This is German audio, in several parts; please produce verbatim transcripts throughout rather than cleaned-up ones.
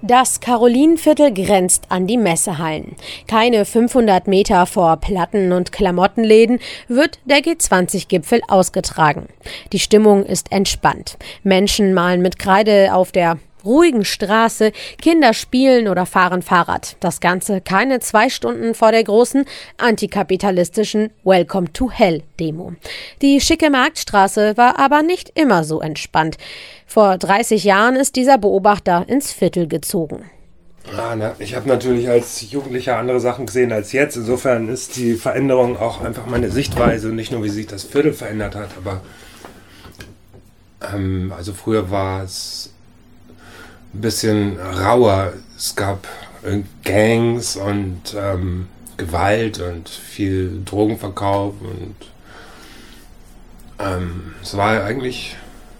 Das Karolinenviertel grenzt an die Messehallen. Keine fünfhundert Meter vor Platten- und Klamottenläden wird der G zwanzig Gipfel ausgetragen. Die Stimmung ist entspannt. Menschen malen mit Kreide auf der ruhigen Straße, Kinder spielen oder fahren Fahrrad. Das Ganze keine zwei Stunden vor der großen antikapitalistischen Welcome to Hell Demo. Die schicke Marktstraße war aber nicht immer so entspannt. Vor dreißig Jahren ist dieser Beobachter ins Viertel gezogen. Ja, na, ich habe natürlich als Jugendlicher andere Sachen gesehen als jetzt. Insofern ist die Veränderung auch einfach meine Sichtweise, nicht nur wie sich das Viertel verändert hat, aber ähm, also früher war es ein bisschen rauer. Es gab Gangs und ähm, Gewalt und viel Drogenverkauf und ähm, es war eigentlich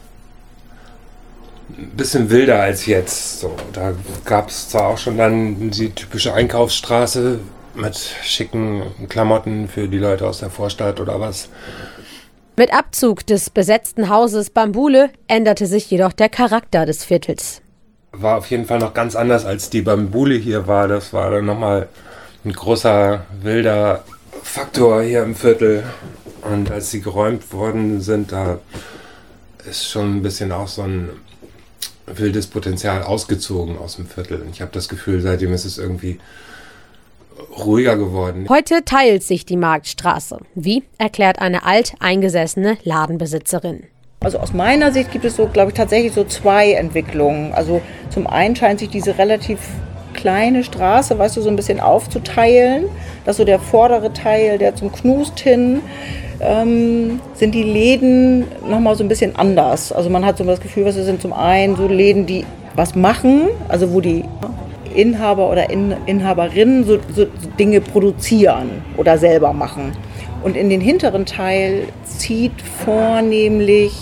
ein bisschen wilder als jetzt. So, da gab es zwar auch schon dann die typische Einkaufsstraße mit schicken Klamotten für die Leute aus der Vorstadt oder was. Mit Abzug des besetzten Hauses Bambule änderte sich jedoch der Charakter des Viertels. War auf jeden Fall noch ganz anders, als die Bambule hier war. Das war dann nochmal ein großer, wilder Faktor hier im Viertel. Und als sie geräumt worden sind, da ist schon ein bisschen auch so ein wildes Potenzial ausgezogen aus dem Viertel. Und ich habe das Gefühl, seitdem ist es irgendwie ruhiger geworden. Heute teilt sich die Marktstraße. Wie, erklärt eine alteingesessene Ladenbesitzerin. Also aus meiner Sicht gibt es so, glaube ich, tatsächlich so zwei Entwicklungen. Also zum einen scheint sich diese relativ kleine Straße, weißt du, so ein bisschen aufzuteilen. Das ist so der vordere Teil, der zum Knust hin, ähm, sind die Läden nochmal so ein bisschen anders. Also man hat so das Gefühl, was sind zum einen so Läden, die was machen, also wo die Inhaber oder In- Inhaberinnen so, so Dinge produzieren oder selber machen. Und in den hinteren Teil zieht vornehmlich,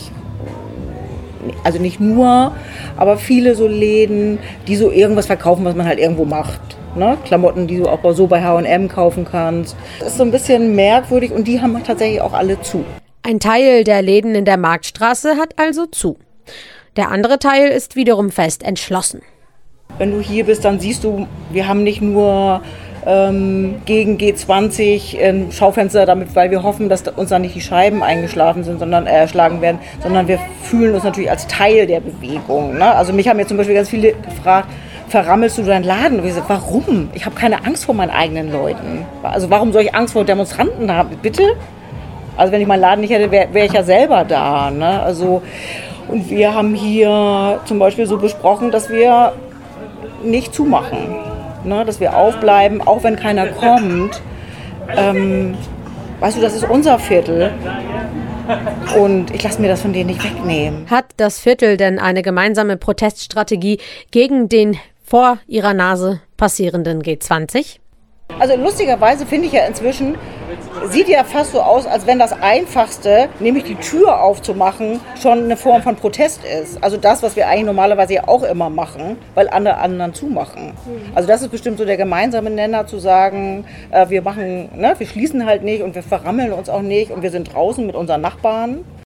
also nicht nur, aber viele so Läden, die so irgendwas verkaufen, was man halt irgendwo macht. Ne? Klamotten, die du auch so bei H und M kaufen kannst. Das ist so ein bisschen merkwürdig und die haben tatsächlich auch alle zu. Ein Teil der Läden in der Marktstraße hat also zu. Der andere Teil ist wiederum fest entschlossen. Wenn du hier bist, dann siehst du, wir haben nicht nur ähm, gegen G zwanzig ein Schaufenster, damit, weil wir hoffen, dass uns da nicht die Scheiben eingeschlafen sind, sondern äh, erschlagen werden, sondern wir fühlen uns natürlich als Teil der Bewegung. Ne? Also mich haben jetzt zum Beispiel ganz viele gefragt, verrammelst du deinen Laden? Und ich sage, warum? Ich habe keine Angst vor meinen eigenen Leuten. Also warum soll ich Angst vor Demonstranten haben? Bitte? Also wenn ich meinen Laden nicht hätte, wäre wär ich ja selber da. Ne? Also, und wir haben hier zum Beispiel so besprochen, dass wir nicht zumachen, ne, dass wir aufbleiben, auch wenn keiner kommt. Ähm, weißt du, das ist unser Viertel und ich lasse mir das von denen nicht wegnehmen. Hat das Viertel denn eine gemeinsame Proteststrategie gegen den vor ihrer Nase passierenden G zwanzig? Also lustigerweise finde ich ja inzwischen, sieht ja fast so aus, als wenn das Einfachste, nämlich die Tür aufzumachen, schon eine Form von Protest ist. Also das, was wir eigentlich normalerweise ja auch immer machen, weil andere anderen zumachen. Also das ist bestimmt so der gemeinsame Nenner, zu sagen, äh, wir machen, ne, wir schließen halt nicht und wir verrammeln uns auch nicht und wir sind draußen mit unseren Nachbarn.